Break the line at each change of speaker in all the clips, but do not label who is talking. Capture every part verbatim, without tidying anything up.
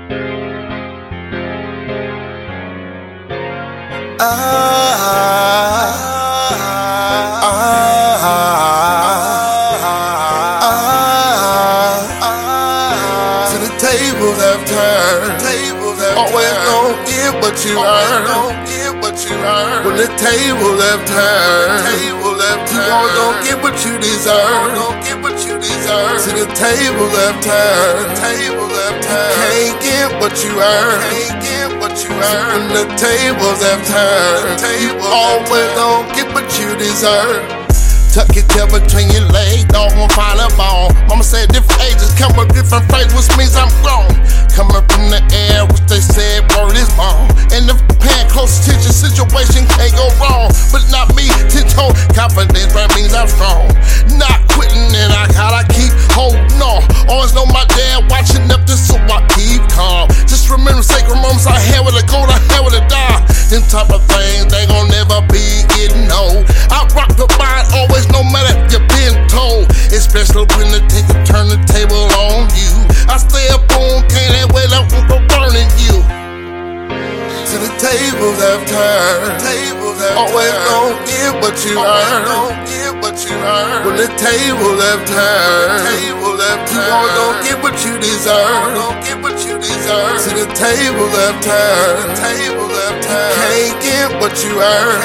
Ah, ah, ah, ah. To the tables have turned. Always gon' get what you earn. When the tables have turned, you always gon' get what you deserve. To the tables have turned, can't get what you earn. When the tables have turned, always gon' get what you deserve. Tuck your tail between your legs, dog won't find a bone. Mama said different ages come with different phrases, which means I'm grown. Coming from the air, which they said word is bone. And if paying close attention, situation can't go wrong. But not me, ten toe confidence, that means I'm strong. Not quitting and I gotta keep holding on. Always know my dad watching up this, so I keep calm. Just remember sacred moments I had with a go, I had with a die. Them type of things, they gon' never be getting old. I rock the mind always, no matter if you've been told. Especially when the take turn the table on you. I stay up on, can't wait up for burning you. To the tables have turned, always gon' get what you earn. When the tables have turned, you always gon' get what you deserve. To the tables have turned, can't get what you earn.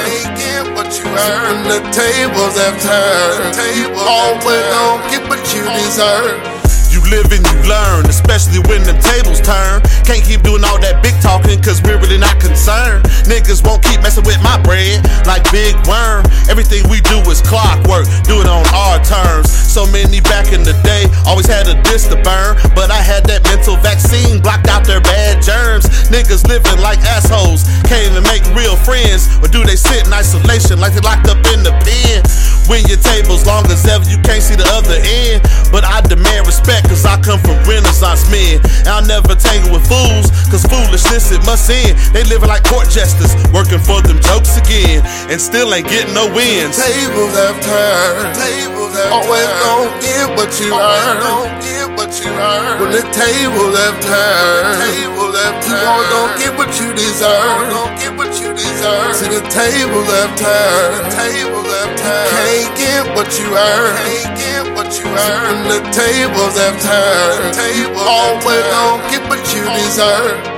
When the tables have turned, always gon' get what you deserve.
You live and you learn, especially when them tables turn. Can't keep doing all that big talking, cause we're really not concerned. Niggas won't keep messing with my bread like Big Worm. Everything we do is clockwork, do it on our terms. So many back in the day always had a diss to burn, but I had that mental vaccine, blocked out their bad germs. Niggas living like assholes, can't even make real friends. Or do they sit in isolation like they locked up in the pen? When your table's long as ever, you can't see the other end. But I demand respect, cause I come from Renaissance men. And I'll never tangle with fools, cause foolishness it must end. They living like court jesters, working for them jokes again, and still ain't getting no wins.
Tables have turned, always gon' get what you earn. When the tables have turned, you always gon' get what you deserve. To the tables have turned, can't get what you earn. When the tables have turned, always gon' get what you deserve.